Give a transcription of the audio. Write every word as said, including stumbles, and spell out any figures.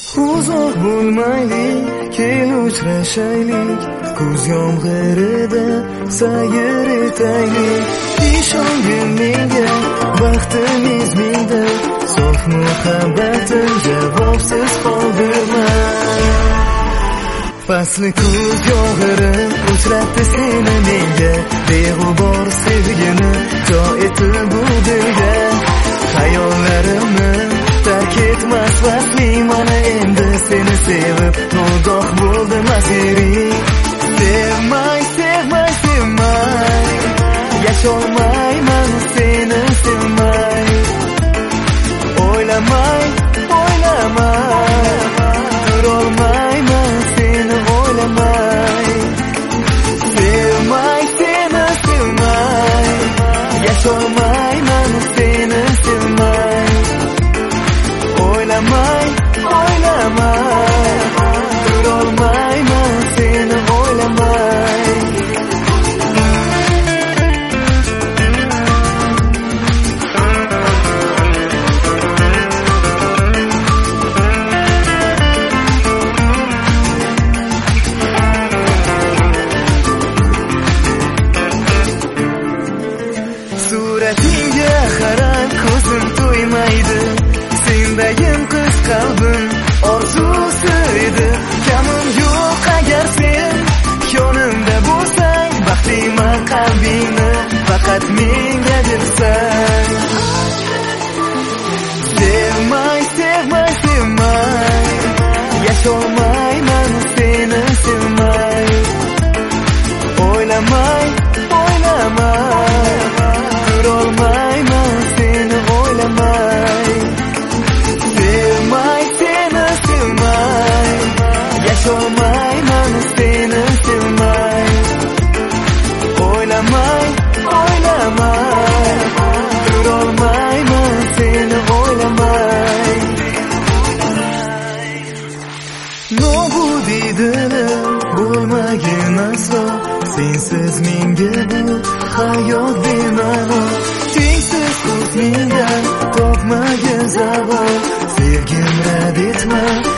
Uzoq bo'lmaylik, kel uchrashaylik, kuz yomg'irida sayr etaylik. Ishongin menga, baxtimiz menda, sof muhabbatim javobsiz qoldirma. Fasli kuz yomg'iri uchratdi seni menga, beg'ubor sevgini jo etib bu dilga. Hayollarimni tark etmas vasli, mana endi seni sevib nogoh bo'ldim asiri. Sevmay, sevmay, sevmay, yasholmayman seni sevmay. O'ylamay, o'ylamay, turolmayman seni o'ylamay. Sevmay, seni sevmay, yasholmayman seni sevmay. O'ylamay, o'ylamay, turolmayman seni o'ylamay. Suratingga qarab ko'zim to'ymaydi, sendagim qiz qalbim orzusi edi. Kamim yo'q agar sen yonimda bo'lsang, baxtliman qalbingni faqat menga bersang. Sevmay, sevmay, sevmay, yasholmayman seni sevmay. O'ylamay, o'ylamay, turolmayman seni o'ylamay. Sevmay, seni sevmay, yasholmayman seni sevmay. O'ylamay, o'ylamay, turolmayman seni o'ylamay. Nobud dilim bo'lmagin aslo, sensiz menga bu hayot bema'no. Tengsiz ko'z mendan topmagin zavol, sevgim rad etma